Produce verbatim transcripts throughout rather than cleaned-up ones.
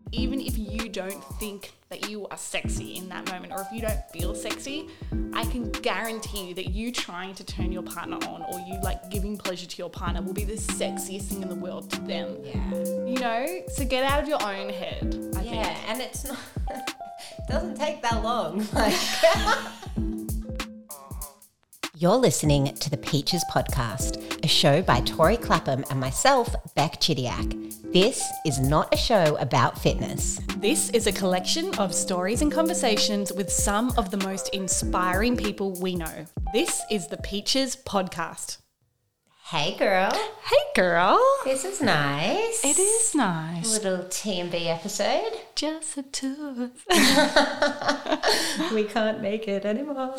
even if you don't think that you are sexy in that moment, or if you don't feel sexy, I can guarantee you that you trying to turn your partner on, or you like giving pleasure to your partner, will be the sexiest thing in the world to them. Yeah. You know? So get out of your own head, I yeah, think. and it's not, it doesn't take that long. Like, you're listening to the Peaches Podcast, a show by Tori Clapham and myself, Beck Chidiac. This is not a show about fitness. This is a collection of stories and conversations with some of the most inspiring people we know. This is the Peaches Podcast. Hey girl. Hey girl. This is nice. It is nice. A little T M B episode. Just the two of us. We can't make it anymore.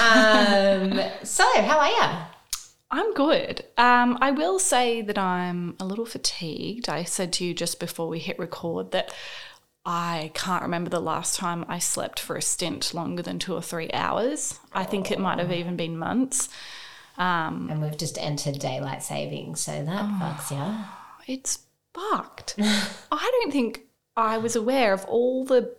Um, so, how are you? I'm good. Um, I will say that I'm a little fatigued. I said to you just before we hit record that I can't remember the last time I slept for a stint longer than two or three hours. I think it might have even been months. Um, and we've just entered daylight saving, so that oh, fucks you. It's fucked. I don't think I was aware of all the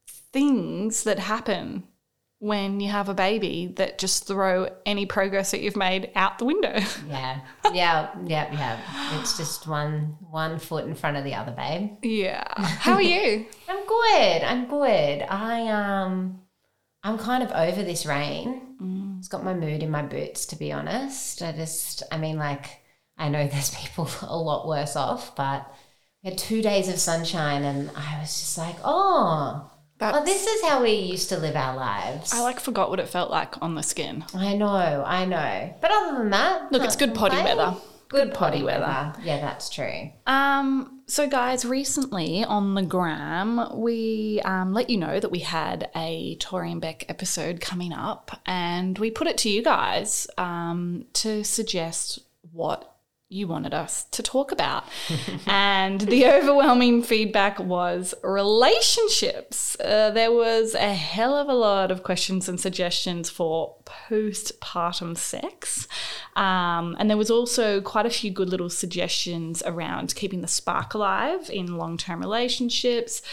things that happen when you have a baby that just throw any progress that you've made out the window. Yeah, yeah, yeah, yeah. It's just one one foot in front of the other, babe. Yeah. How are you? I'm good. I'm good. I um, I'm kind of over this rain. Mm. It's got my mood in my boots, to be honest. I just, I mean, like, I know there's people a lot worse off, but we had two days of sunshine, and I was just like, oh. That's, well, this is how we used to live our lives. I like forgot what it felt like on the skin. I know, I know. But other than that, look, it's good potty complain. weather. Good, good potty weather. weather. Yeah, that's true. Um, so guys, recently on the gram, we um, let you know that we had a Tori and Beck episode coming up, and we put it to you guys um, to suggest what you wanted us to talk about. And the overwhelming feedback was relationships. Uh, there was a hell of a lot of questions and suggestions for postpartum sex. Um, and there was also quite a few good little suggestions around keeping the spark alive in long-term relationships,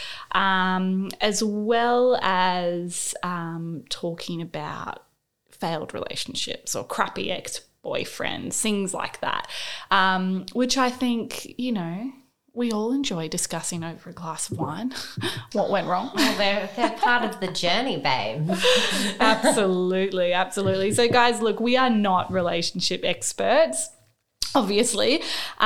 um, as well as um, talking about failed relationships or crappy ex boyfriends, things like that, um, which I think, you know, we all enjoy discussing over a glass of wine. What went wrong? Well, they're, they're part of the journey, babe. Absolutely, absolutely. So, guys, look, we are not relationship experts, obviously.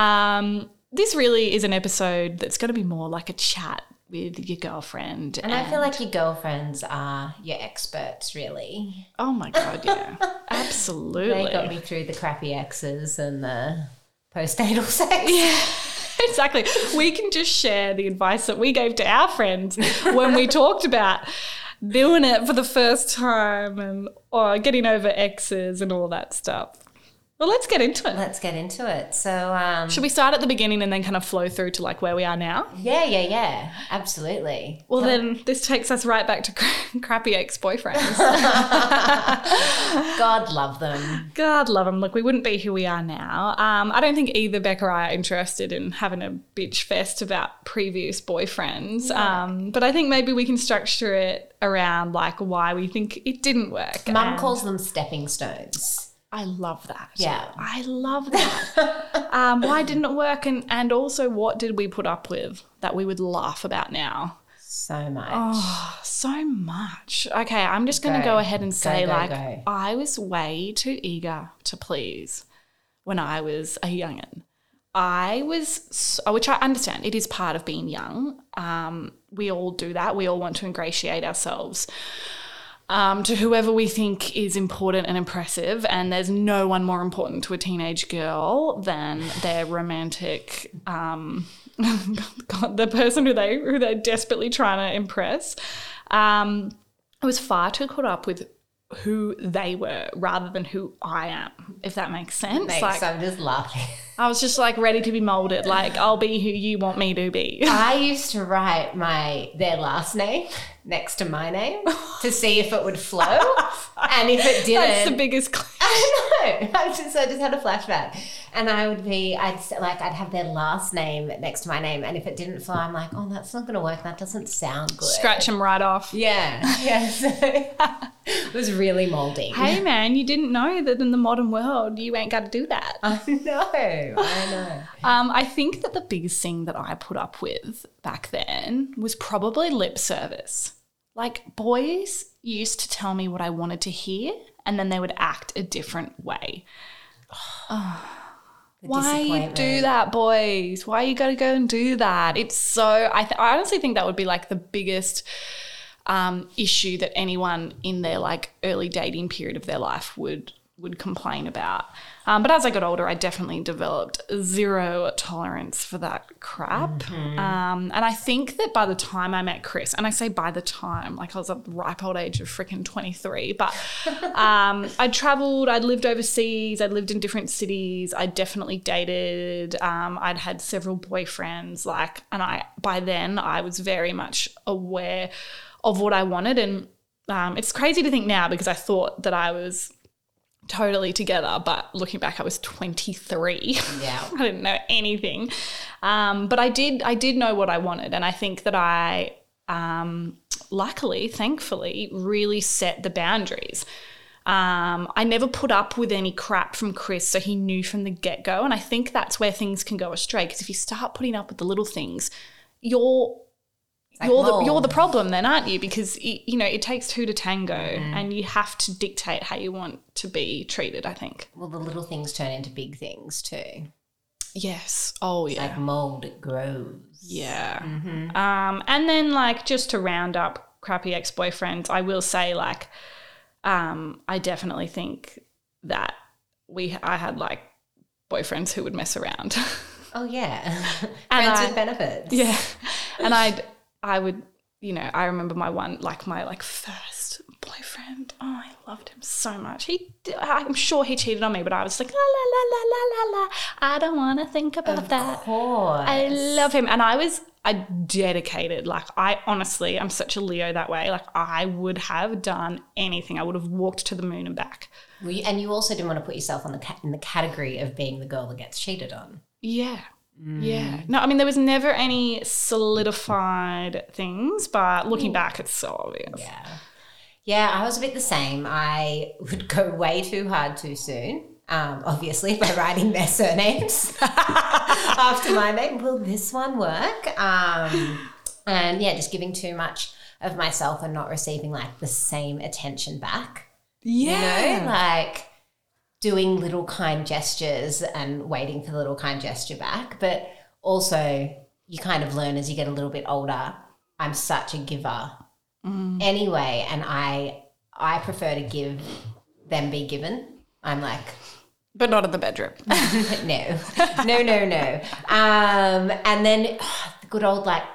Um, this really is an episode that's going to be more like a chat with your girlfriend. And, and I feel like your girlfriends are your experts, really. Oh, my God, yeah. Absolutely. They got me through the crappy exes and the postnatal sex. Yeah, exactly. We can just share the advice that we gave to our friends when we talked about doing it for the first time and or getting over exes and all that stuff. Well, let's get into it. Let's get into it. So, um, should we start at the beginning and then kind of flow through to like where we are now? Yeah, yeah, yeah. Absolutely. Well, Tell then me. This takes us right back to cr- crappy ex-boyfriends. God love them. God love them. Look, we wouldn't be who we are now. Um, I don't think either Beck or I are interested in having a bitch fest about previous boyfriends. Yeah. Um, but I think maybe we can structure it around like why we think it didn't work. Mum and calls them stepping stones. I love that. Yeah. I love that. um, why didn't it work? And, and also, what did we put up with that we would laugh about now? So much. Oh, so much. Okay, I'm just going to go ahead and say, go, go, like, go. I was way too eager to please when I was a young'un. I was, so, which I understand, it is part of being young. Um, we all do that. We all want to ingratiate ourselves Um, to whoever we think is important and impressive, and there's no one more important to a teenage girl than their romantic, um, God, the person who they who they're desperately trying to impress. Um, I was far too caught up with who they were rather than who I am, if that makes sense. Makes, like, I'm just laughing. I was just like ready to be molded. Like, I'll be who you want me to be. I used to write my their last name next to my name to see if it would flow, and if it didn't, that's the biggest. I know. I just, I just had a flashback. And I would be, I'd like, I'd have their last name next to my name. And if it didn't fly, I'm like, oh, that's not going to work. That doesn't sound good. Scratch them right off. Yeah. Yeah. So it was really molding. Hey, man, you didn't know that in the modern world, you ain't got to do that. I know. I know. Um, I think that the biggest thing that I put up with back then was probably lip service. Like, boys used to tell me what I wanted to hear and then they would act a different way. Oh, why you do that, boys? Why you got to go and do that? It's so, I, th- I honestly think that would be like the biggest um, issue that anyone in their like early dating period of their life would would complain about. Um, but as I got older, I definitely developed zero tolerance for that crap. Mm-hmm. Um, and I think that by the time I met Chris, and I say by the time, like I was at the ripe old age of freaking twenty-three, but um, I'd travelled, I'd lived overseas, I'd lived in different cities, I'd definitely dated, um, I'd had several boyfriends, like, and I by then I was very much aware of what I wanted. And um, it's crazy to think now because I thought that I was totally together, but looking back, I was twenty-three. Yeah. I didn't know anything. Um, but I did, I did know what I wanted. And I think that I, um, luckily, thankfully, really set the boundaries. Um, I never put up with any crap from Chris, so he knew from the get-go. And I think that's where things can go astray, because if you start putting up with the little things, you're Like you're the you're the problem then, aren't you? Because, you know, it takes two to tango mm. and you have to dictate how you want to be treated, I think. Well, the little things turn into big things too. Yes. Oh, yeah. Like mold, it grows. Yeah. Mm-hmm. Um, and then, like, just to round up crappy ex-boyfriends, I will say, like, um, I definitely think that we I had, like, boyfriends who would mess around. Oh, yeah. And Friends I, with benefits. Yeah. And I'd... I would, you know, I remember my one, like my like first boyfriend. Oh, I loved him so much. He, I'm sure he cheated on me, but I was like, la, la, la, la, la, la, la. I don't want to think about of that. Of course. I love him. And I was I dedicated. Like, I honestly, I'm such a Leo that way. Like, I would have done anything. I would have walked to the moon and back. Well, you, and you also didn't want to put yourself on the ca- in the category of being the girl that gets cheated on. Yeah. Yeah. No, I mean, there was never any solidified things, but looking Ooh. back, it's so obvious. Yeah. Yeah, I was a bit the same. I would go way too hard too soon, um, obviously, by writing their surnames after my name. Will this one work? Um, and, yeah, just giving too much of myself and not receiving, like, the same attention back. Yeah. You know, like... doing little kind gestures and waiting for the little kind gesture back. But also you kind of learn as you get a little bit older, I'm such a giver mm. anyway, and I I prefer to give than be given. I'm like... But not in the bedroom. no. No, no, no. Um, and then oh, the good old like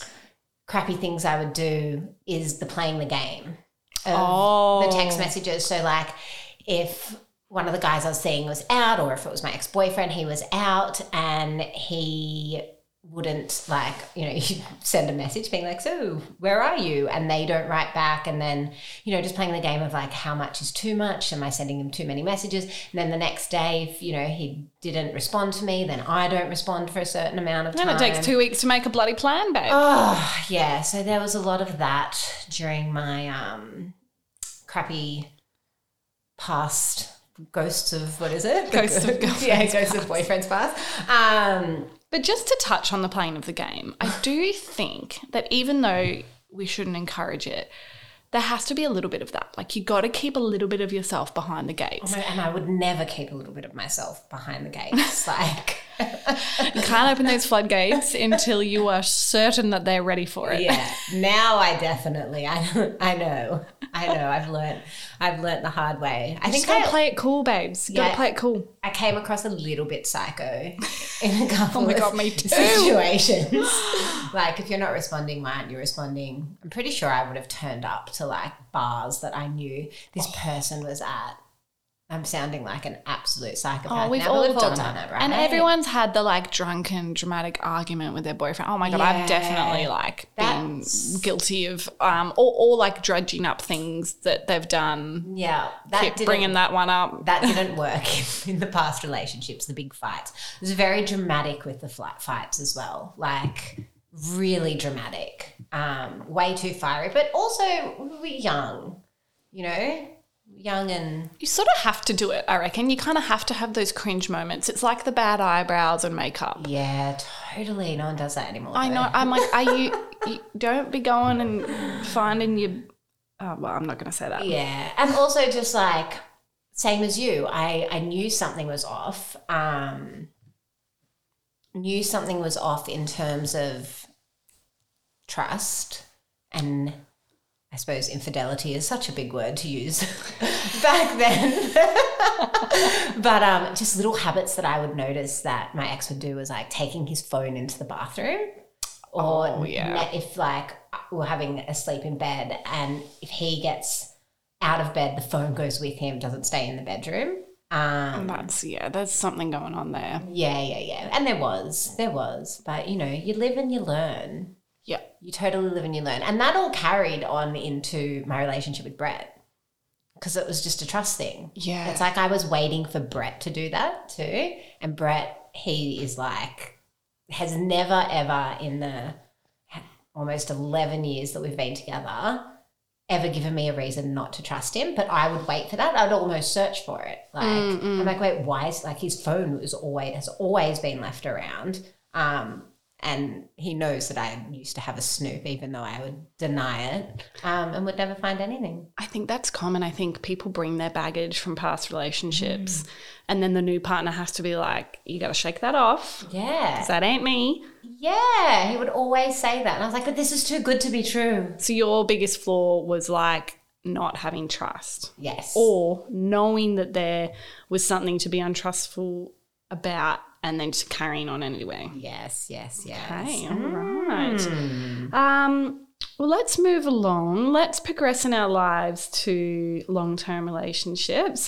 crappy things I would do is the playing the game of oh. the text messages. So like if... one of the guys I was seeing was out, or if it was my ex-boyfriend, he was out and he wouldn't like, you know, you send a message being like, so where are you? And they don't write back. And then, you know, just playing the game of like, how much is too much? Am I sending him too many messages? And then the next day, if, you know, he didn't respond to me, then I don't respond for a certain amount of time. And it takes two weeks to make a bloody plan, babe. Oh, yeah. So there was a lot of that during my um, crappy past ghosts of, what is it? Ghosts of girlfriends. Yeah, ghosts of boyfriends past. Um, but just to touch on the playing of the game, I do think that even though we shouldn't encourage it, there has to be a little bit of that. Like, you got to keep a little bit of yourself behind the gates. Oh my, and I would never keep a little bit of myself behind the gates. Like... You can't open those floodgates until you are certain that they're ready for it. Yeah. Now I definitely, I, I know, I know. I've learned, I've learned the hard way. I you think just gotta I, play it cool, babes. You yeah, gotta play it cool. I came across a little bit psycho in a couple oh my of God, me too. situations. Like, if you're not responding, why aren't you responding? I'm pretty sure I would have turned up to like bars that I knew this person was at. I'm sounding like an absolute psychopath. Oh, we've now, all, but we've done, all done it. it, right? And everyone's had the like drunken, dramatic argument with their boyfriend. Oh my God, I've Yeah. definitely like been That's- guilty of, um, or, or like dredging up things that they've done. Yeah, that Keep didn't, bringing that one up. that didn't work in, in the past relationships, the big fights. It was very dramatic with the flight fights as well, like really dramatic, um, way too fiery, but also we were young, you know, young and... You sort of have to do it, I reckon. You kind of have to have those cringe moments. It's like the bad eyebrows and makeup. Yeah, totally. No one does that anymore. I though. know. I'm like, are you, you don't be going and finding your, oh, well, I'm not going to say that. Yeah, and also just like, same as you, I, I knew something was off, um, knew something was off in terms of trust, and I suppose infidelity is such a big word to use back then. But um, just little habits that I would notice that my ex would do was like taking his phone into the bathroom, or Oh, yeah. if like we're having a sleep in bed and if he gets out of bed, the phone goes with him, doesn't stay in the bedroom. Um, That's, yeah, there's something going on there. yeah, yeah, yeah. And there was, there was, but you know, you live and you learn. Yeah. You totally live and you learn. And that all carried on into my relationship with Brett because it was just a trust thing. Yeah. It's like I was waiting for Brett to do that too. And Brett, he is like, has never ever in the almost eleven years that we've been together ever given me a reason not to trust him. But I would wait for that. I'd almost search for it. Like, Mm-mm. I'm like, wait, why is, like, his phone was always, has always been left around. Um, And he knows that I used to have a snoop, even though I would deny it, um, and would never find anything. I think that's common. I think people bring their baggage from past relationships, mm. and then the new partner has to be like, you got to shake that off. Yeah. Because that ain't me. Yeah. He would always say that. And I was like, but this is too good to be true. So your biggest flaw was like not having trust. Yes. Or knowing that there was something to be untrustful about and then just carrying on anyway. Yes, yes, yes. Okay, all right. Mm. Um, well, let's move along. Let's progress in our lives to long-term relationships.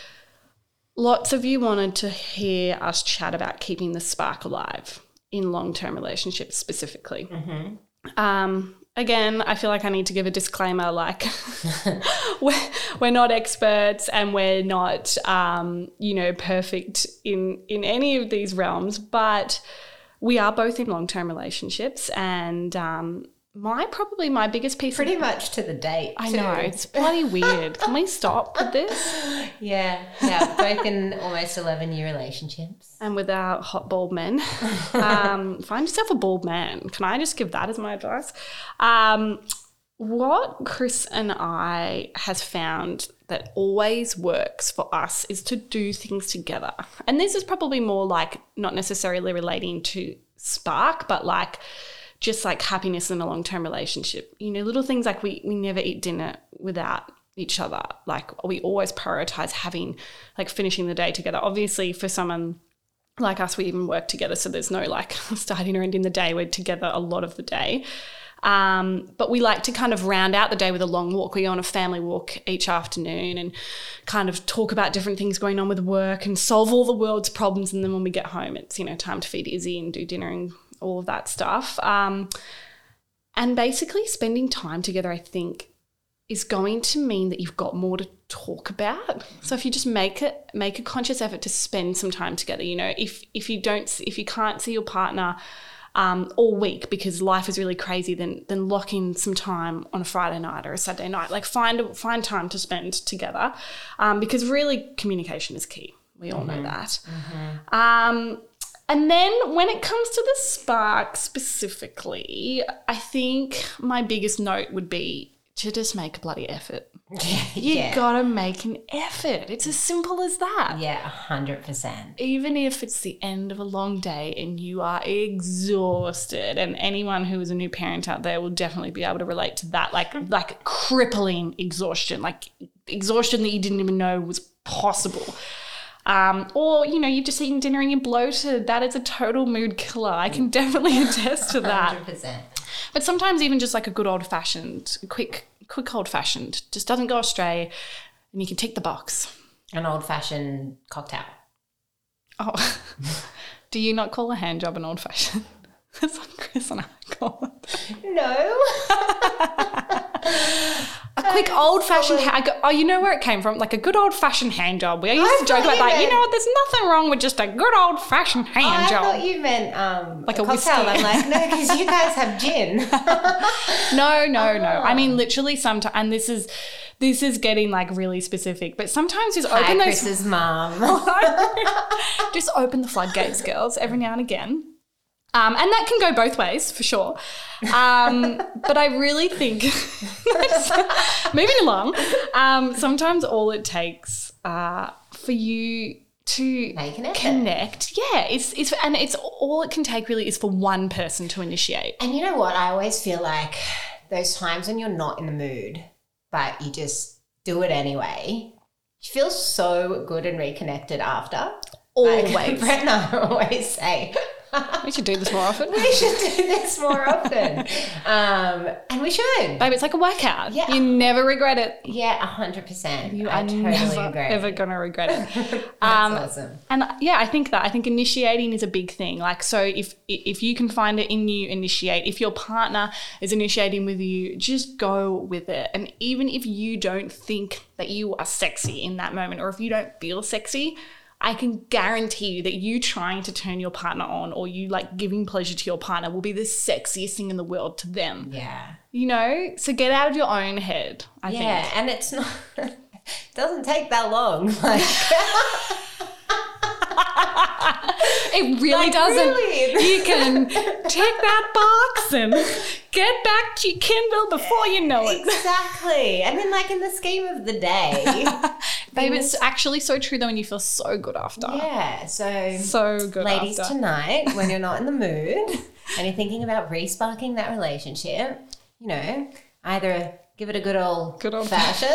Lots of you wanted to hear us chat about keeping the spark alive in long-term relationships specifically. Mm-hmm. Um, again, I feel like I need to give a disclaimer, like we're, we're not experts and we're not, um, you know, perfect in, in any of these realms, but we are both in long-term relationships, and um, my probably my biggest piece Pretty of, much to the date, I too. know, it's bloody weird. Can we stop with this? Yeah, yeah, both in almost eleven-year relationships. And with our hot bald men, um, find yourself a bald man. Can I just give that as my advice? Um, what Chris and I has found that always works for us is to do things together. And this is probably more like not necessarily relating to spark, but like just like happiness in a long-term relationship. You know, little things like we we never eat dinner without each other. Like we always prioritize having, like finishing the day together. Obviously for someone like us, we even work together, so there's no like starting or ending the day. We're together a lot of the day. Um, but we like to kind of round out the day with a long walk. We go on a family walk each afternoon and kind of talk about different things going on with work and solve all the world's problems. And then when we get home, it's, you know, time to feed Izzy and do dinner and all of that stuff. Um, and basically spending time together, I think, is going to mean that you've got more to talk about. So if you just make it, make a conscious effort to spend some time together, you know, if if you don't, if you can't see your partner um, all week because life is really crazy, then then lock in some time on a Friday night or a Saturday night. Like find find time to spend together, um, because really communication is key. We all know that. Mm-hmm. Um, and then when it comes to the spark specifically, I think my biggest note would be to just make a bloody effort. You yeah. gotta make an effort. It's as simple as that. Yeah, one hundred percent. Even if it's the end of a long day and you are exhausted, and anyone who is a new parent out there will definitely be able to relate to that, like like crippling exhaustion, like exhaustion that you didn't even know was possible. Um, or, you know, you've just eaten dinner and you're bloated. That is a total mood killer. I can definitely attest to that. one hundred percent. But sometimes even just like a good old-fashioned, quick, quick old-fashioned, just doesn't go astray, and you can tick the box. An old-fashioned cocktail. Oh, do you not call a hand job an old-fashioned? That's what Chris and I call it. No. A quick old-fashioned hand. Oh, you know where it came from? Like a good old-fashioned hand job. We used I to joke about that. Meant, you know what? There's nothing wrong with just a good old-fashioned hand oh, job. I thought you meant um, like a, a cocktail. whiskey. I'm like, no, because you guys have gin. no, no, oh. no. I mean, literally sometimes, and this is this is getting like really specific, but sometimes just Hi, open those. Chris's mum. Just open the floodgates, girls, every now and again. Um, and that can go both ways for sure. Um, but I really think, moving along, um, sometimes all it takes uh, for you to connect, connect yeah, it's, it's, and it's all it can take really is for one person to initiate. And you know what? I always feel like those times when you're not in the mood, but you just do it anyway, you feel so good and reconnected after. Always. Like Brett and I always say, we should do this more often. We should do this more often. Um, and we should. Babe, it's like a workout. Yeah. You never regret it. Yeah, one hundred percent. You I are totally never, agree. ever going to regret it. That's um, awesome. And yeah, I think that. I think initiating is a big thing. Like, so if if you can find it in you, initiate. If your partner is initiating with you, just go with it. And even if you don't think that you are sexy in that moment, or if you don't feel sexy, I can guarantee you that you trying to turn your partner on, or you like giving pleasure to your partner, will be the sexiest thing in the world to them. Yeah. You know? So get out of your own head, I yeah, think. Yeah, and it's not, it doesn't take that long. Like, it really like, doesn't. Really? You can tick that box and get back to your Kindle before you know it. Exactly. And then like in the scheme of the day. Babe, it's actually so true though, and you feel so good after. Yeah. So, so good ladies, after. tonight, when you're not in the mood and you're thinking about re-sparking that relationship, you know, either give it a good old, good old fashion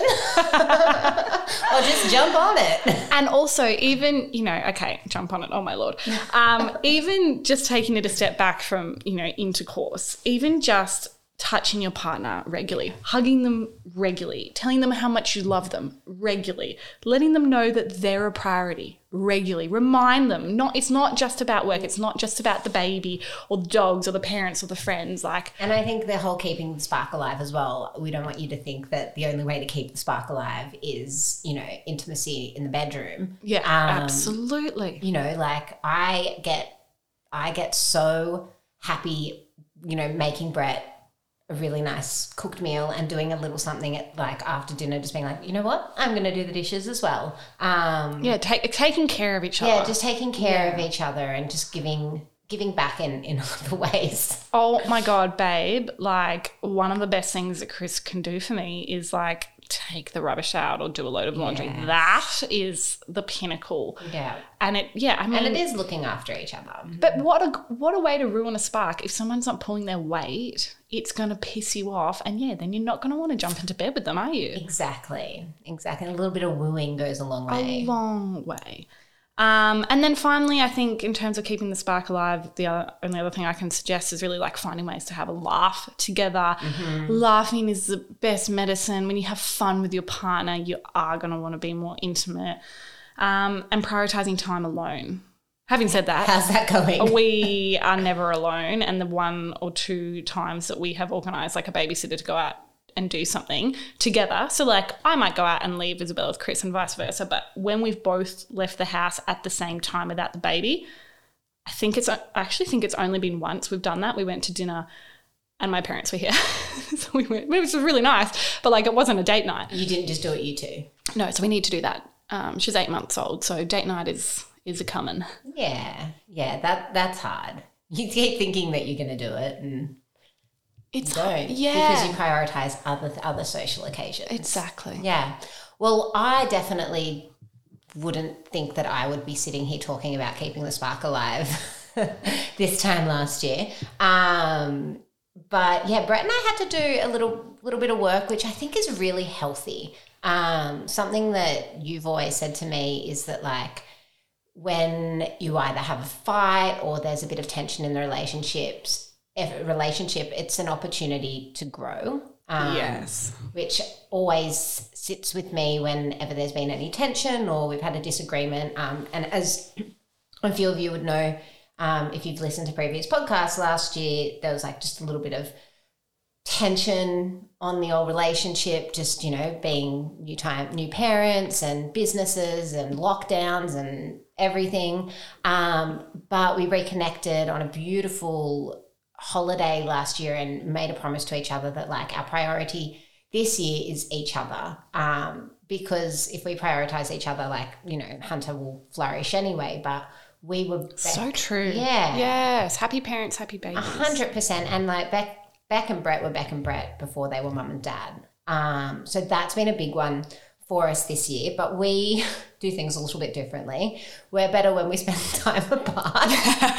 or just jump on it. And also even, you know, okay, jump on it, oh my Lord. Um, even just taking it a step back from, you know, intercourse, even just touching your partner regularly, hugging them regularly, telling them how much you love them regularly, letting them know that they're a priority regularly. Remind them, not it's not just about work, it's not just about the baby or the dogs or the parents or the friends. Like, and I think the whole keeping the spark alive as well, we don't want you to think that the only way to keep the spark alive is, you know, intimacy in the bedroom. Yeah, um, absolutely. You know, like I get I get so happy, you know, making Brett a really nice cooked meal and doing a little something at like after dinner, just being like, you know what, I'm going to do the dishes as well. Um, yeah, take, taking care of each other. Yeah, just taking care yeah. of each other and just giving giving back in, in other ways. Oh my God, babe, like one of the best things that Chris can do for me is like take the rubbish out or do a load of laundry. Yes. That is the pinnacle. Yeah. And it, yeah, I mean. And it is looking after each other. But what a, what a way to ruin a spark. If someone's not pulling their weight, it's going to piss you off. And yeah, then you're not going to want to jump into bed with them, are you? Exactly. Exactly. A little bit of wooing goes a long way. A long way. Um, and then finally, I think in terms of keeping the spark alive, the other, only other thing I can suggest is really like finding ways to have a laugh together. Mm-hmm. Laughing is the best medicine. When you have fun with your partner, you are going to want to be more intimate. Um, and prioritizing time alone. Having said that, how's that going? We are never alone, and the one or two times that we have organised like a babysitter to go out and do something together. So like I might go out and leave Isabel with Chris and vice versa, but when we've both left the house at the same time without the baby, I think it's I actually think it's only been once we've done that. We went to dinner and my parents were here. So we went, which was really nice, but like it wasn't a date night. You didn't just do it, you two? No, so we need to do that. Um, she's eight months old, so date night is is a coming. Yeah, yeah, that that's hard. You keep thinking that you're going to do it and it's you don't, yeah, because you prioritize other other social occasions. Exactly. Yeah. Well, I definitely wouldn't think that I would be sitting here talking about keeping the spark alive this time last year. Um, but yeah, Brett and I had to do a little little bit of work, which I think is really healthy. Um, something that you've always said to me is that like when you either have a fight or there's a bit of tension in the relationships, if relationship, it's an opportunity to grow. Um, yes. Which always sits with me whenever there's been any tension or we've had a disagreement. Um, and as a few of you would know, um, if you've listened to previous podcasts last year, there was like just a little bit of tension on the old relationship, just, you know, being new time, new parents and businesses and lockdowns and everything. Um, but we reconnected on a beautiful holiday last year and made a promise to each other that like our priority this year is each other. Um, because if we prioritize each other, like, you know, Hunter will flourish anyway, but we were Beck, so true. Yeah. Yes. Happy parents, happy babies. A hundred percent. And like Beck, Beck and Brett were Beck and Brett before they were mum and dad. Um, so that's been a big one for us this year, but we do things a little bit differently. We're better when we spend time apart.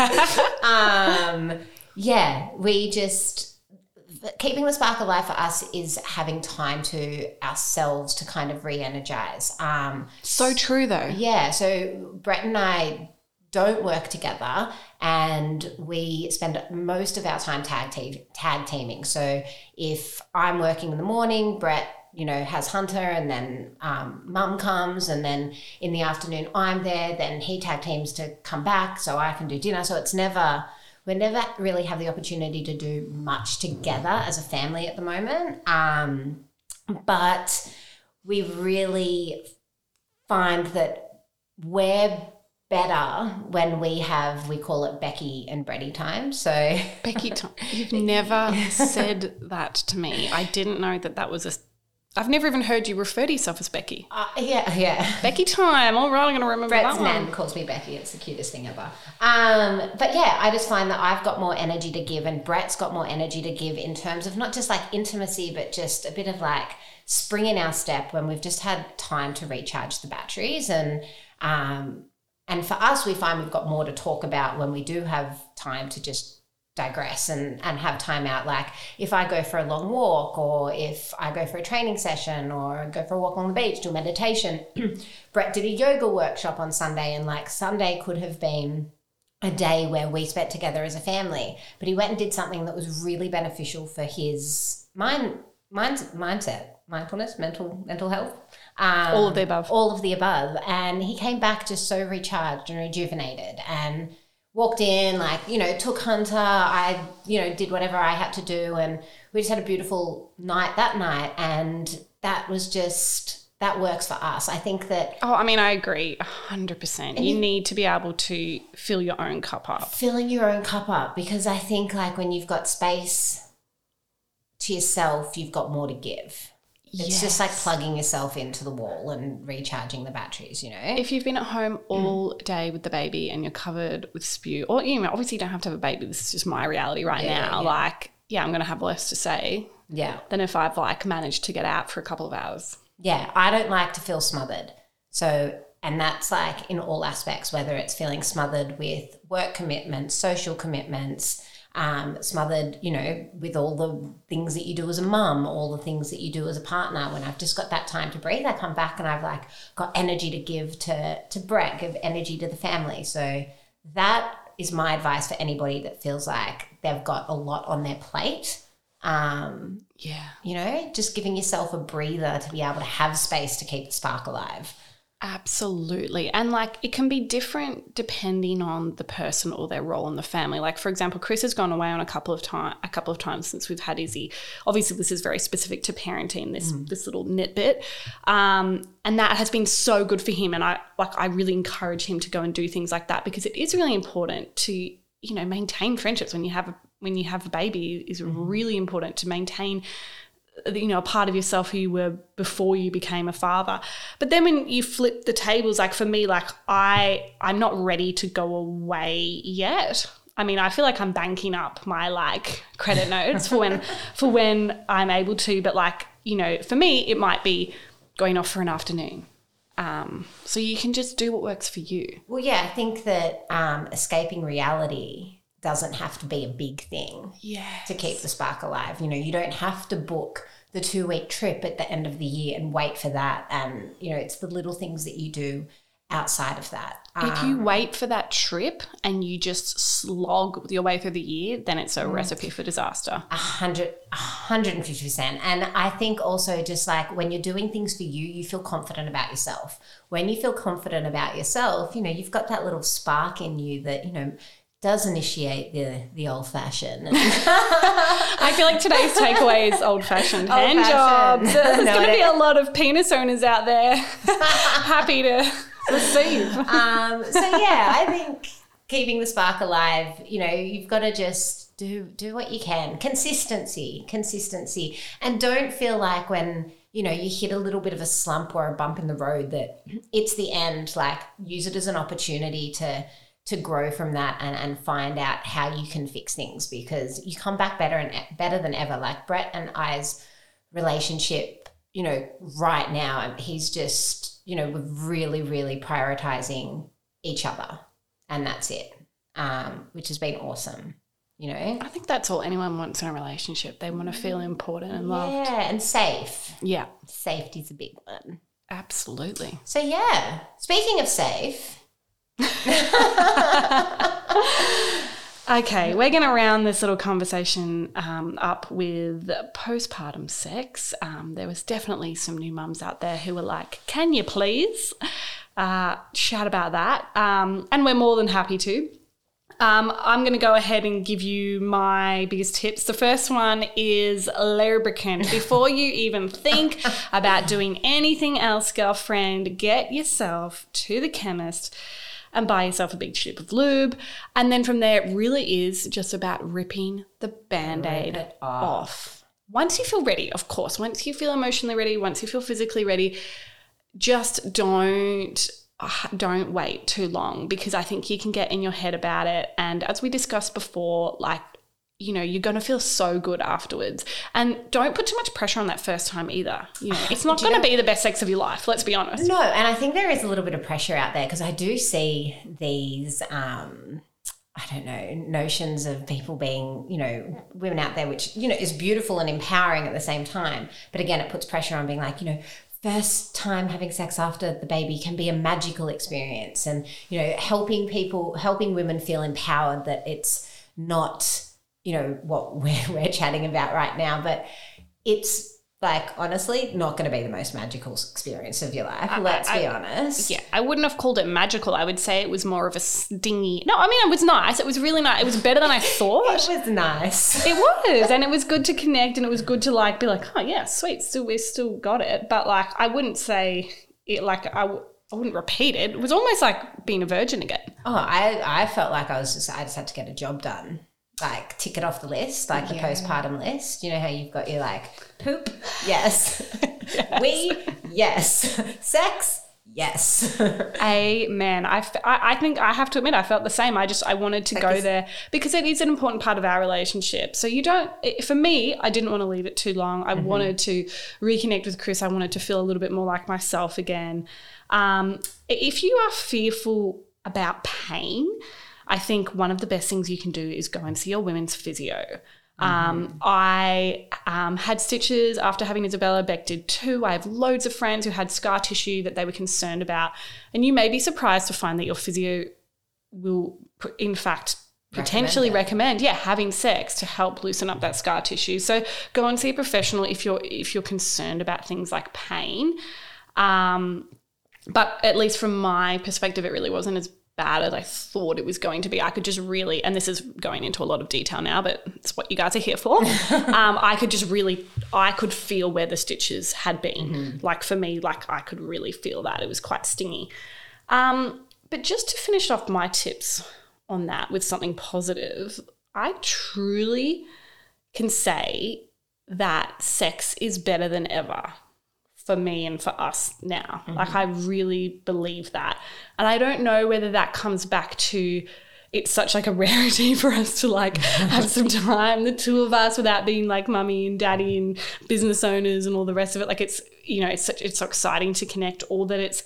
um, yeah, we just, keeping the spark alive for us is having time to ourselves to kind of re-energize. Um, so true though. Yeah, so Brett and I don't work together and we spend most of our time tag, te- tag teaming. So if I'm working in the morning, Brett, you know, has Hunter and then um, mum comes and then in the afternoon I'm there, then he tag teams to come back so I can do dinner. So it's never, we never really have the opportunity to do much together as a family at the moment. Um, but we really find that we're better when we have, we call it Becky and Bretty time. So Becky time. You've never said that to me. I didn't know that that was a, I've never even heard you refer to yourself as Becky. Uh, yeah, yeah. Becky time. All right, I'm going to remember Brett's that one. nan calls me Becky. It's the cutest thing ever. Um, but yeah, I just find that I've got more energy to give and Brett's got more energy to give in terms of not just like intimacy, but just a bit of like spring in our step when we've just had time to recharge the batteries. And um, and for us, we find we've got more to talk about when we do have time to just digress and, and have time out. Like if I go for a long walk or if I go for a training session or go for a walk along the beach, do meditation. Brett did a yoga workshop on Sunday and like Sunday could have been a day where we spent together as a family, but he went and did something that was really beneficial for his mind, mind mindset, mindfulness, mental, mental health. Um, all of the above. All of the above. And he came back just so recharged and rejuvenated and walked in, like, you know, took Hunter. I, you know, did whatever I had to do. And we just had a beautiful night that night. And that was just, that works for us. I think that. Oh, I mean, I agree one hundred percent. You, you need to be able to fill your own cup up. Filling your own cup up, because I think like when you've got space to yourself, you've got more to give. It's yes. just like plugging yourself into the wall and recharging the batteries, you know. If you've been at home all day with the baby and you're covered with spew, or, you know, obviously you don't have to have a baby. This is just my reality right yeah, now. Yeah. Like, yeah, I'm going to have less to say yeah. than if I've, like, managed to get out for a couple of hours. Yeah, I don't like to feel smothered. So, and that's like in all aspects, whether it's feeling smothered with work commitments, social commitments, Um, smothered, you know, with all the things that you do as a mum, all the things that you do as a partner. When I've just got that time to breathe, I come back and I've like got energy to give to, to Brett, give energy to the family. So that is my advice for anybody that feels like they've got a lot on their plate. Um, yeah. You know, just giving yourself a breather to be able to have space to keep the spark alive. Absolutely. And like it can be different depending on the person or their role in the family. Like, for example, Chris has gone away on a couple of time a couple of times since we've had Izzy. Obviously this is very specific to parenting, this mm. this little nit bit. Um, and that has been so good for him. And I like I really encourage him to go and do things like that, because it is really important to, you know, maintain friendships when you have a when you have a baby. Is mm. really important to maintain, you know, a part of yourself who you were before you became a father. But then when you flip the tables, like for me, like I, I'm not ready to go away yet. I mean, I feel like I'm banking up my like credit notes for when, for when I'm able to. But like, you know, for me, it might be going off for an afternoon. Um, so you can just do what works for you. Well, yeah, I think that um, escaping reality doesn't have to be a big thing yes. to keep the spark alive. You know, you don't have to book the two-week trip at the end of the year and wait for that. And, you know, it's the little things that you do outside of that. If you wait for that trip and you just slog your way through the year, then it's a mm. recipe for disaster. A hundred, a hundred and fifty percent. And I think also just like when you're doing things for you, you feel confident about yourself. When you feel confident about yourself, you know, you've got that little spark in you that, you know, does initiate the the old fashioned. I feel like today's takeaway is old fashioned hand jobs. There's no, going to be a lot of penis owners out there happy to receive. Um, so yeah, I think keeping the spark alive, you know, you've got to just do do what you can. Consistency, consistency. And don't feel like when, you know, you hit a little bit of a slump or a bump in the road that it's the end. Like, use it as an opportunity to to grow from that and, and find out how you can fix things, because you come back better and better than ever. Like Brett and I's relationship, you know, right now, he's just, you know, we're really, really prioritizing each other, and that's it, um, which has been awesome, you know. I think that's all anyone wants in a relationship. They want to feel important and loved. Yeah, and safe. Yeah. Safety's a big one. Absolutely. So, yeah, speaking of safe... Okay, we're going to round this little conversation um, up with postpartum sex. Um, there was definitely some new mums out there who were like, can you please uh, shout about that? Um, and we're more than happy to. Um, I'm going to go ahead and give you my biggest tips. The first one is lubricant. Before you even think about doing anything else, girlfriend, get yourself to the chemist and buy yourself a big tube of lube. And then from there, it really is just about ripping the Band-Aid Rip it off. off. Once you feel ready, of course, once you feel emotionally ready, once you feel physically ready, just don't, don't wait too long, because I think you can get in your head about it. And as we discussed before, like, you know, you're going to feel so good afterwards. And don't put too much pressure on that first time either. You know, it's not going to be the best sex of your life, let's be honest. No, and I think there is a little bit of pressure out there, because I do see these, um, I don't know, notions of people being, you know, women out there, which, you know, is beautiful and empowering at the same time. But again, it puts pressure on being like, you know, first time having sex after the baby can be a magical experience. And, you know, helping people, helping women feel empowered that it's not, you know, what we're, we're chatting about right now, but it's like, honestly, not going to be the most magical experience of your life. Let's I, I, be honest. Yeah, I wouldn't have called it magical. I would say it was more of a stingy. No, I mean, it was nice. It was really nice. It was better than I thought. It was nice. It was. And it was good to connect, and it was good to like be like, oh yeah, sweet. Still, we still got it. But like, I wouldn't say it like I, w- I wouldn't repeat it. It was almost like being a virgin again. Oh, I, I felt like I was just, I just had to get a job done. Like, tick it off the list, like the yeah. postpartum list. You know how you've got your like poop? Yes. yes. Wee? Yes. Sex? Yes. Amen. I, f- I, I think I have to admit I felt the same. I just, I wanted to go there because it is an important part of our relationship. So you don't, for me, I didn't want to leave it too long. I mm-hmm. wanted to reconnect with Chris. I wanted to feel a little bit more like myself again. Um, if you are fearful about pain, I think one of the best things you can do is go and see your women's physio. Mm-hmm. Um, I um, had stitches after having Isabella. Beck did too. I have loads of friends who had scar tissue that they were concerned about. And you may be surprised to find that your physio will, in fact, potentially recommend, recommend yeah, having sex to help loosen up that scar tissue. So go and see a professional if you're if you're concerned about things like pain. Um, but at least from my perspective, it really wasn't as bad as I thought it was going to be. I could just really, and this is going into a lot of detail now, but it's what you guys are here for. um, I could just really, I could feel where the stitches had been. Mm-hmm. Like for me, like I could really feel that. It was quite stingy. Um, but just to finish off my tips on that with something positive, I truly can say that sex is better than ever for me and for us now. Mm-hmm. Like I really believe that. And I don't know whether that comes back to it's such like a rarity for us to like have some time, the two of us, without being like mummy and daddy and business owners and all the rest of it. Like it's, you know, it's such, it's so exciting to connect, or that it's,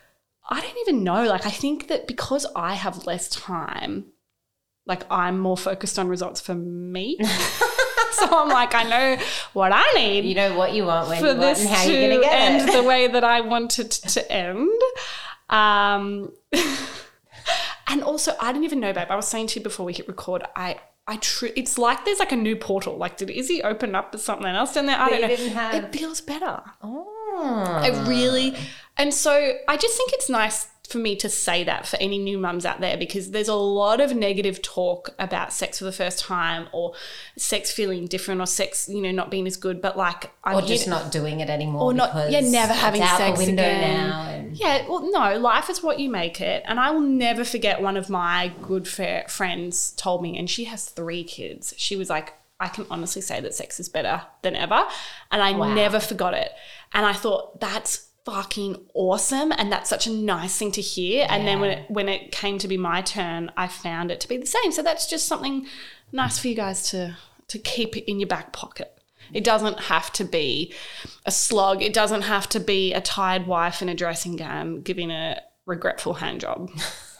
I don't even know. Like I think that because I have less time, like I'm more focused on results for me. So I'm like, I know what I need. You know what you want, when for you want, this and how to you're going to get end it. the way that I want it to end. Um, and also, I didn't even know, babe. I was saying to you before we hit record, I, I tr- it's like there's like a new portal. Like, did Izzy open up with something else down there? I don't know. Didn't have... It feels better. Oh. It really, and so I just think it's nice for me to say that for any new mums out there, because there's a lot of negative talk about sex for the first time, or sex feeling different, or sex, you know, not being as good. But like, I'm or just here, not doing it anymore, or not, yeah, never having out sex the window again. now. And... Yeah, well, no, life is what you make it, and I will never forget one of my good fair friends told me, and she has three kids. She was like, I can honestly say that sex is better than ever, and I Wow. never forgot it. And I thought, that's fucking awesome, and that's such a nice thing to hear. Yeah. And then when it, when it came to be my turn, I found it to be the same. So that's just something nice for you guys to to keep in your back pocket. It doesn't have to be a slog. It doesn't have to be a tired wife in a dressing gown giving a regretful hand job.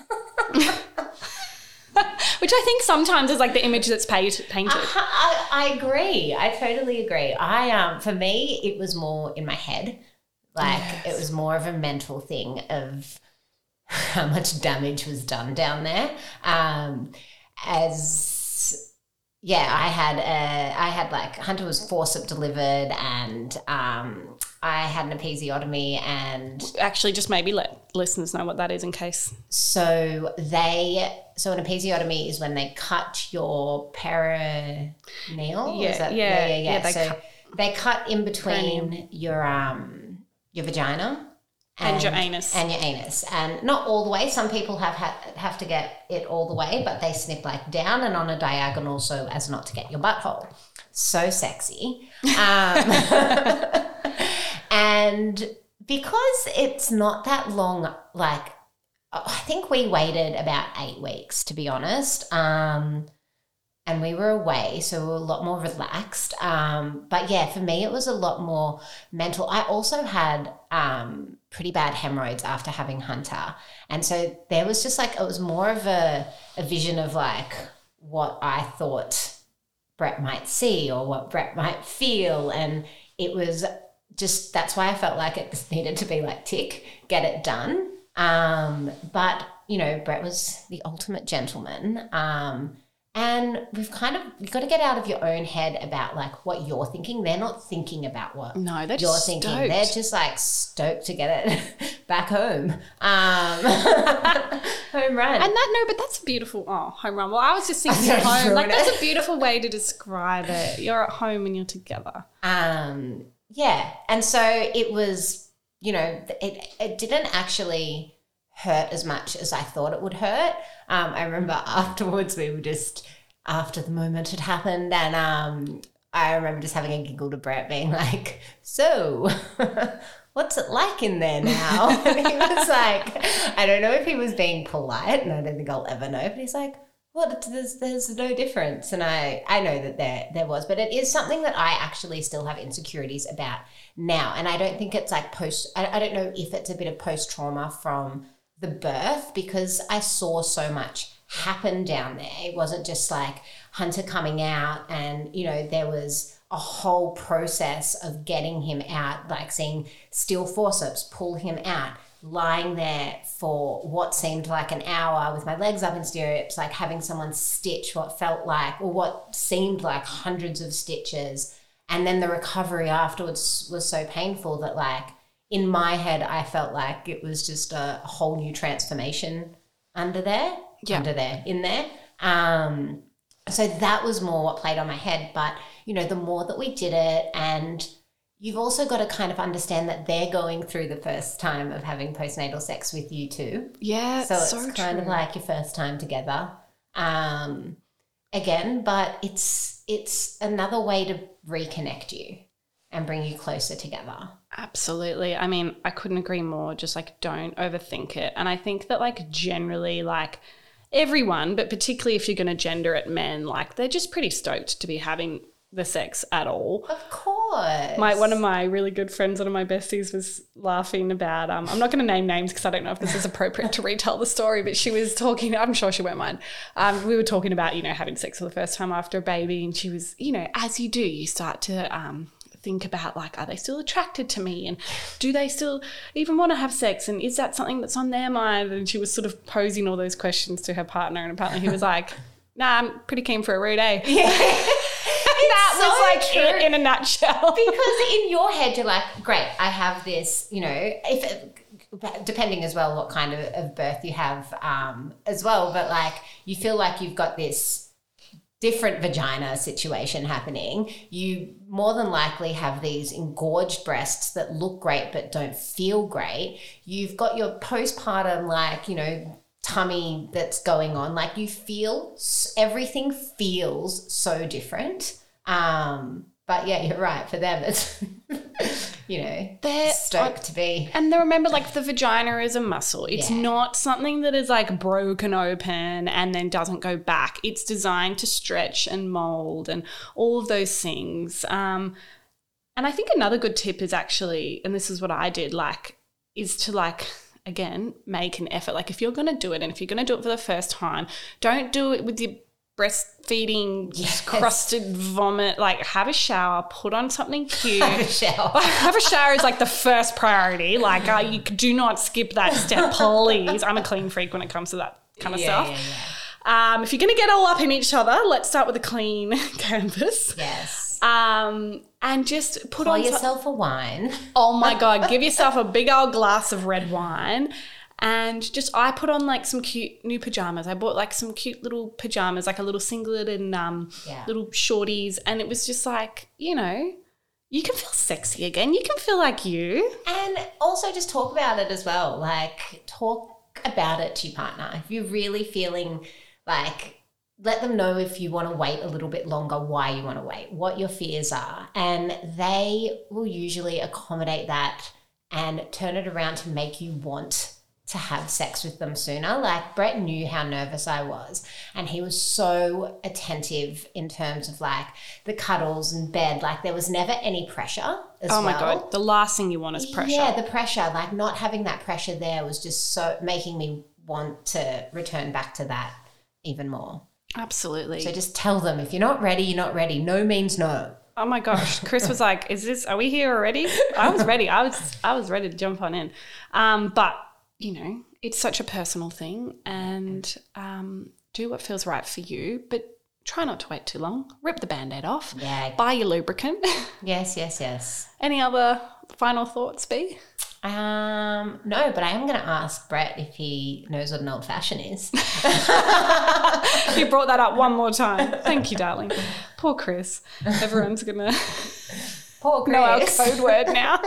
Which I think sometimes is like the image that's painted. I, I, I agree. I totally agree. I um for me, it was more in my head. Like yes. It was more of a mental thing of how much damage was done down there. Um, as yeah, I had a, I had like Hunter was forceps delivered, and um, I had an episiotomy, and actually just maybe let listeners know what that is in case. So they so an episiotomy is when they cut your perineal. Yeah, is that, yeah, yeah, yeah, yeah. yeah. They so cut, they cut in between perineal. your um. your vagina and, and your anus and your anus, and not all the way. Some people have ha- have to get it all the way, but they snip like down and on a diagonal so as not to get your butthole. So sexy. Um, and because it's not that long, like I think we waited about eight weeks to be honest. Um, And we were away, so we were a lot more relaxed. Um, but yeah, for me, it was a lot more mental. I also had um, pretty bad hemorrhoids after having Hunter. And so there was just like, it was more of a, a vision of like what I thought Brett might see or what Brett might feel. And it was just, that's why I felt like it just needed to be like, tick, get it done. Um, but, you know, Brett was the ultimate gentleman. Um, And we've kind of, you've got to get out of your own head about like what you're thinking. They're not thinking about what no, they're you're just thinking. Stoked. They're just like stoked to get it back home. Um, home run. And that, no, but that's a beautiful, oh, home run. Well, I was just thinking home. Like that's a beautiful way to describe it. You're at home and you're together. Um, yeah. And so it was, you know, it, it didn't actually hurt as much as I thought it would hurt. Um, I remember afterwards we were just, after the moment had happened, and um, I remember just having a giggle to Brett being like, so what's it like in there now? And he was like, I don't know if he was being polite, and I don't think I'll ever know, but he's like, what, there's, there's no difference. And I, I know that there, there was, but it is something that I actually still have insecurities about now. And I don't think it's like post, I, I don't know if it's a bit of post-trauma from the birth, because I saw so much happen down there. It wasn't just like Hunter coming out and, you know, there was a whole process of getting him out, like seeing steel forceps pull him out, lying there for what seemed like an hour with my legs up in stirrups, like having someone stitch what felt like, or what seemed like hundreds of stitches. And then the recovery afterwards was so painful that like, in my head, I felt like it was just a whole new transformation under there, yeah. under there, in there. Um, so that was more what played on my head. But, you know, the more that we did it, and you've also got to kind of understand that they're going through the first time of having postnatal sex with you too. Yeah, so it's so kind true. of like your first time together um, again, but it's it's another way to reconnect you and bring you closer together. Absolutely. I mean, I couldn't agree more. Just like don't overthink it. And I think that like generally like everyone, but particularly if you're going to gender it men, like they're just pretty stoked to be having the sex at all. Of course. My one of my really good friends, one of my besties, was laughing about, um, I'm not going to name names because I don't know if this is appropriate to retell the story, but she was talking, I'm sure she won't mind. Um, we were talking about, you know, having sex for the first time after a baby, and she was, you know, as you do, you start to um, think about, like, are they still attracted to me? And do they still even want to have sex? And is that something that's on their mind? And she was sort of posing all those questions to her partner, and apparently he was like, nah, I'm pretty keen for a rude, eh? Yeah. That so was like true. it in a nutshell. Because in your head, you're like, great, I have this, you know, if depending as well what kind of, of birth you have um, as well, but like you feel like you've got this different vagina situation happening. You more than likely have these engorged breasts that look great but don't feel great. You've got your postpartum, like, you know, tummy that's going on. Like you feel, everything feels so different. Um, but yeah, you're right. For them, it's, you know, They're stoked to be. And they remember, like, the vagina is a muscle. It's Yeah. not something that is like broken open and then doesn't go back. It's designed to stretch and mold and all of those things. Um, and I think another good tip is actually, and this is what I did, like, is to like, again, make an effort. Like if you're going to do it, and if you're going to do it for the first time, don't do it with your breastfeeding, Yes. crusted vomit. Like have a shower, put on something cute. Have a shower. Have a shower is like the first priority. Like uh, you do not skip that step, please. I'm a clean freak when it comes to that kind of Yeah, stuff. yeah, yeah. Um, if you're going to get all up in each other, let's start with a clean canvas. Yes. Um, and just put Pour on some- yourself a wine. Oh my God, give yourself a big old glass of red wine. And just, I put on like some cute new pajamas. I bought like some cute little pajamas, like a little singlet and um, Yeah. little shorties. And it was just like, you know, you can feel sexy again. You can feel like you. And also just talk about it as well. Like talk about it to your partner. If you're really feeling like, let them know if you want to wait a little bit longer, why you want to wait, what your fears are. And they will usually accommodate that and turn it around to make you want to have sex with them sooner. Like Brett knew how nervous I was, and he was so attentive in terms of like the cuddles and bed. Like there was never any pressure as well. Oh my God, the last thing you want is pressure. Yeah, the pressure, like not having that pressure there was just so making me want to return back to that even more. Absolutely. So just tell them, if you're not ready, you're not ready. No means no. Oh my gosh, Chris was like, "Is this? Are we here already?" I was ready. I was. I was ready to jump on in. Um, but you know, it's such a personal thing, and um, do what feels right for you. But try not to wait too long. Rip the Band-Aid off. Yeah. Buy your lubricant. Yes, yes, yes. Any other final thoughts, B? Um, no, but I am going to ask Brett if he knows what an old fashioned is. You brought that up one more time. Thank you, darling. Poor Chris. Everyone's gonna Poor Chris. know our code word now.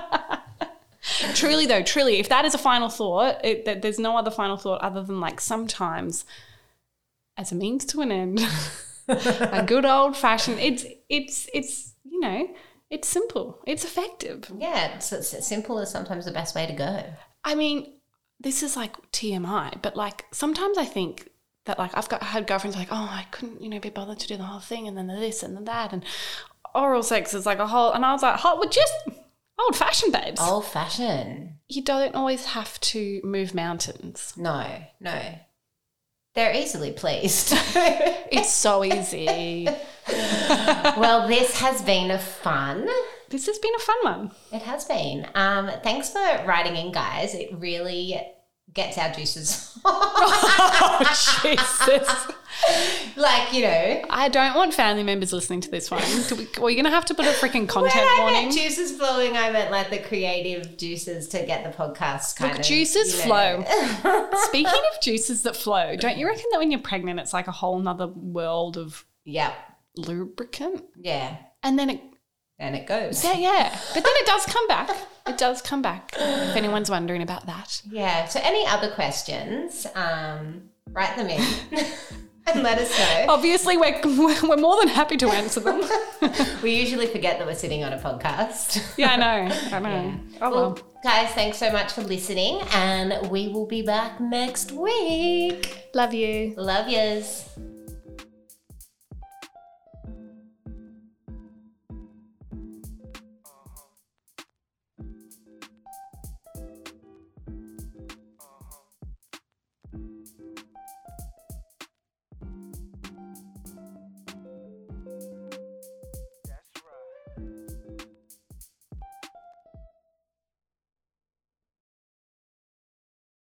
Truly though, truly, if that is a final thought, it, that there's no other final thought other than like sometimes as a means to an end, a good old fashioned, it's, it's, it's, you know, it's simple. It's effective. Yeah, it's, it's as simple as sometimes the best way to go. I mean, this is like T M I, but like sometimes I think that like I've got I had girlfriends like, oh, I couldn't, you know, be bothered to do the whole thing, and then the this and the that, and oral sex is like a whole, and I was like, oh, well, just old fashioned, babes. Old fashioned. You don't always have to move mountains. No, no. They're easily pleased. It's so easy. Well, this has been a fun. This has been a fun one. It has been. Um, thanks for writing in, guys. It really gets our juices. Oh, Jesus. Like, you know. I don't want family members listening to this one. Do we, we're going to have to put a freaking content When I warning. meant juices flowing, I meant like the creative juices to get the podcast kind Look, of. juices you know. flow. Speaking of juices that flow, don't you reckon that when you're pregnant, it's like a whole nother world of Yep. lubricant? Yeah. And then it, And it goes. yeah, yeah. But then it does come back. It does come back, if anyone's wondering about that. Yeah. So any other questions, um, write them in and let us know. Obviously, we're, we're more than happy to answer them. We usually forget that we're sitting on a podcast. Yeah, I know. I know. Yeah. Oh, Well, well. guys, thanks so much for listening, and we will be back next week. Love you. Love yous.